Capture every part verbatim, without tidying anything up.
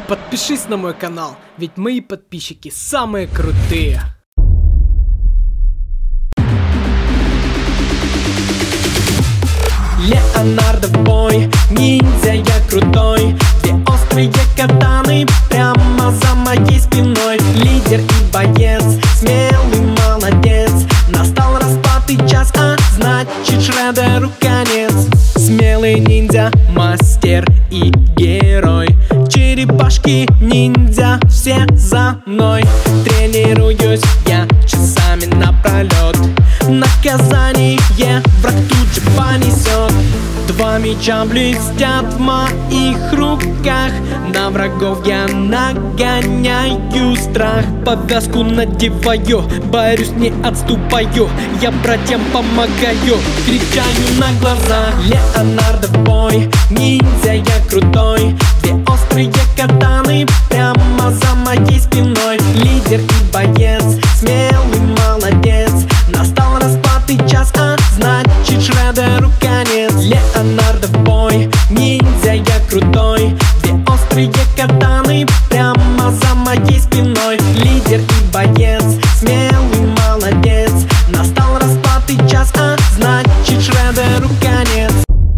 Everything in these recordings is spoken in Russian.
подпишись на мой канал, ведь мои подписчики самые крутые. Леонардо в бой, ниндзя я крутой. Две острые катаны прямо за моей спиной. Лидер и боец, смелый молодец. Настал распатый час, а значит Шреддеру конец. Смелый ниндзя, мастер и герой. Черепашки ниндзя, все за мной. Тренируюсь я часами напролет. Наказание враг тут же понесет. Два меча блестят в моих руках. На врагов я нагоняю страх. Повязку надеваю, борюсь, не отступаю. Я братьям помогаю, кричаю на глаза. Леонардо в бой, ниндзя я крутой. Две острые катаны прямо за моей спиной. Лидер и боец, смелый молодец. Настал распатый час, а значит Шреддеру конец. Леонардо в бой, ниндзя я крутой. Две острые катаны прямо за моей спиной. Лидер и боец, смелый молодец. Настал распатый час, а значит Шреддеру конец.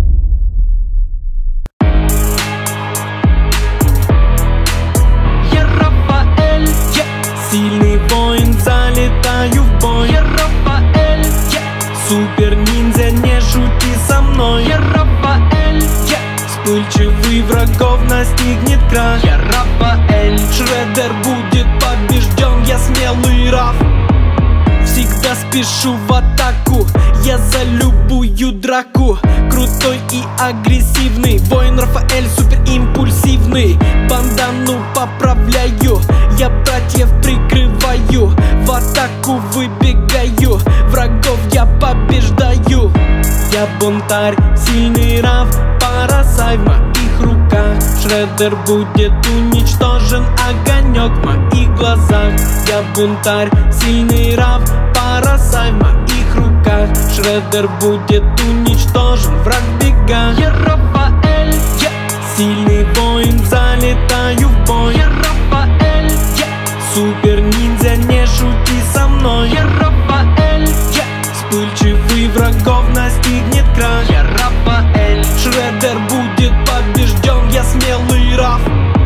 Я Рафаэль, yeah. Сильный воин, залетаю в бой. Я Рафаэль, yeah. Супер ниндзя, не шути со мной. Я Рафаэль, yeah. Вспыльчивый врагов настигнет крах. Я Рафаэль, Шреддер будет побежден. Я смелый Раф, всегда спешу в атаку. Я за любую драку. Крутой и агрессивный воин Рафаэль, супер импульсивный. Бандану поправляю, я братьев прикрываю. В атаку выбегаю, врагов я побеждаю. Я бунтарь, сильный Раф, парасай в моих руках. Шреддер будет уничтожен, огонек в моих глазах. Я бунтарь, сильный Раф, парасай в моих руках. Шреддер будет уничтожен, враг в бегах. Я Рафаэль, yeah. Сильный воин, залетаю в бой. Я Рафаэль, yeah. Супер ниндзя, не шути со мной. Я Рафаэль, yeah. Вспыльчивый врагов настигнет крах. Я Рафаэль, Шреддер будет побежден. Я смелый Раф.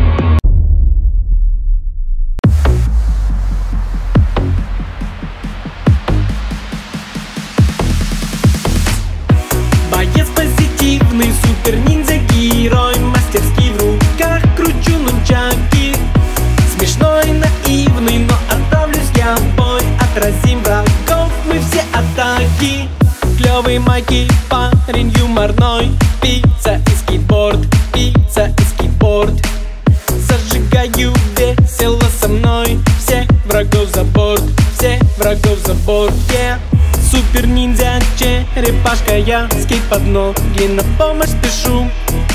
Боец позитивный, супер ниндзя герой. Мастерский в руках кручу нунчаки. Смешной, наивный, но отправлюсь я в бой. Отразим врагов мы все атаки. Клевый майки, парень юморной. Пицца и скейтборд, пицца и скейтборд. Зажигаю весело со мной. Все врагов за борт, все врагов за борт, yeah. Супер ниндзя, черепашка я. Скейт под ноги, на помощь спешу.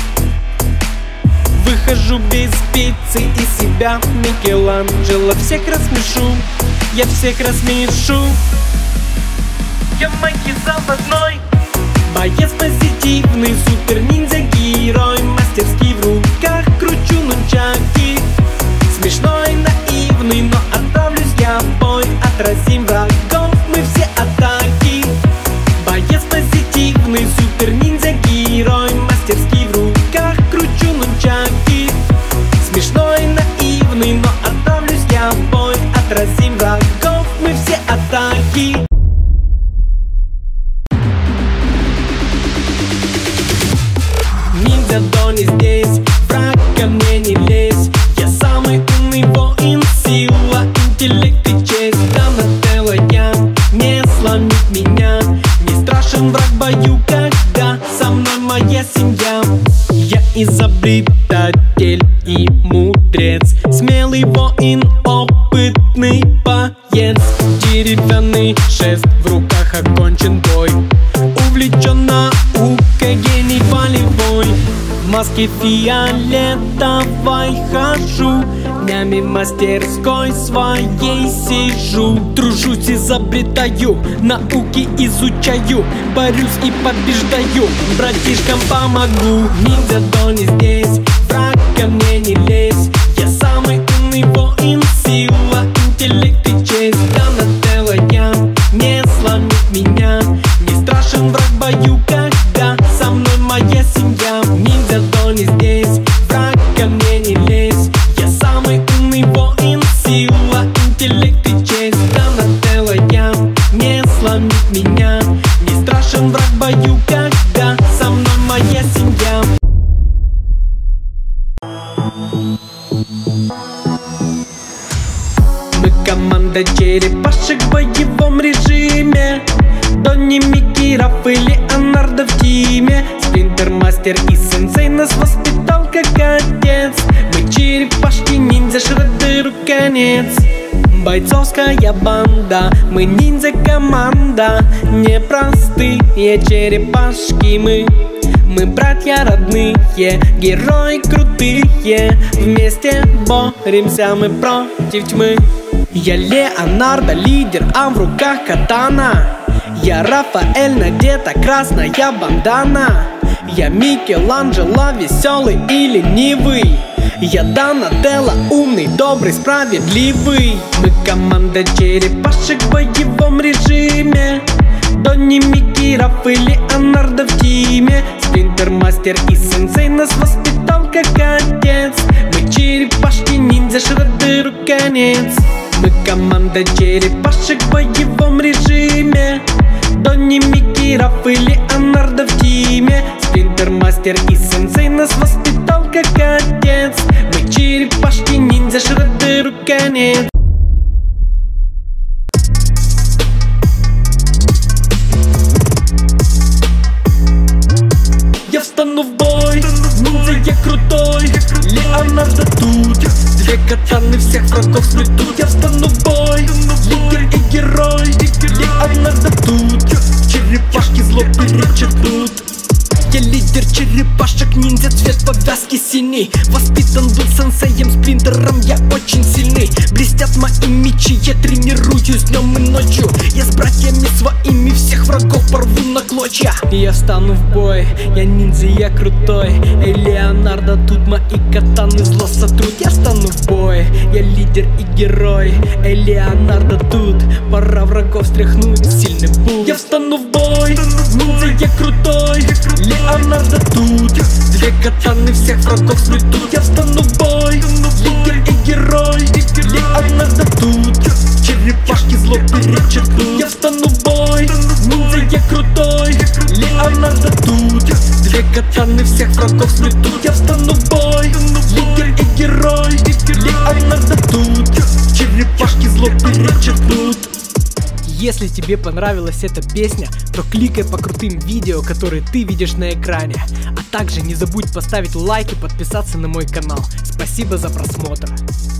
Выхожу без пиццы из себя. Микеланджело, всех рассмешу. Я всех рассмешу. Я майки заводной. Боец позитивный, супер ниндзя герой. Мастерский в руках кручу нунчаки. Смешной, наивный, но отправлюсь я в бой. Отразим врагов мы все атаки. Боец позитивный, супер ниндзя герой. Мастерский в руках кручу нунчаки. Смешной, наивный, но отправлюсь я в бой. Отразим врагов мы все атаки. Ниндзя Дони здесь, враг ко мне не лезь. Я самый умный воин, сила, интеллект и честь. Донателло я, не сломить меня. Не страшен враг в бою, когда со мной моя семья. Я изобретатель и мудрец. Смелый воин, опытный боец. Деревянный шест, в руках окончен бой. Увлечен наукой, гений волевой. В маске фиолетовой хожу. Днями в мастерской своей сижу. Тружусь, изобретаю, науки изучаю. Борюсь и побеждаю, братишкам помогу. Ниндзя Дони здесь, враг ко мне не лезь. Я Мы команда черепашек в боевом режиме. Донни, Микки, Раф и Леонардо в тиме. Спринтер, мастер и сенсей нас воспитал как отец. Мы черепашки, ниндзя, Шреддеру конец. Бойцовская банда, мы ниндзя-команда. Непростые черепашки мы. Мы братья родные, герои крутые. Вместе боремся мы против тьмы. Я Леонардо, лидер, а в руках катана. Я Рафаэль, надета красная бандана. Я Микеланджело, веселый и ленивый. Я Донателло, умный, добрый, справедливый. Мы команда черепашек в боевом режиме. Донни, Микки, Раф и Леонардо в тиме. Спринтер, мастер и сенсей нас воспитал как отец. Мы черепашки, ниндзя, Шреддеру конец. Мы команда черепашек в боевом режиме. Донни, Микки, Раф и Леонардо в тиме. Спринтер, мастер и сенсей нас воспитал как отец. Мы черепашки, ниндзя, Шреддеру конец. Я встану в бой, ниндзя я крутой, Леонардо тут. Две катаны всех врагов сметут. Я встану в бой, лидер и герой, Леонардо тут. Черепашки зло перечеркнут. Я лидер черепашек, ниндзя, цвет повязки синий. Воспитан был сенсеем, спринтером, я очень сильный. Блестят мои мечи, я тренируюсь днем и ночью. Я с братьями своими всех врагов порву на клочья. Я встану в бой, я ниндзя, я крутой. Эй, Леонардо, тут мои катаны зло сотрут. Я встану в бой, я лидер и герой. Эй, Леонардо, тут пора врагов стряхнуть, сильный бул. Я встану в бой, ниндзя, я крутой. Леонардо тут. Две катаны всех врагов сметут. Я встану в бой, лидер и герой, Леонардо тут. Черепашки зло перечеркнут. Я встану в бой, ниндзя я крутой, Леонардо тут. Две катаны всех врагов сметут. Я встану в бой, лидер и герой, Леонардо тут. Черепашки зло перечеркнут. Если тебе понравилась эта песня, то кликай по крутым видео, которые ты видишь на экране. А также не забудь поставить лайк и подписаться на мой канал. Спасибо за просмотр.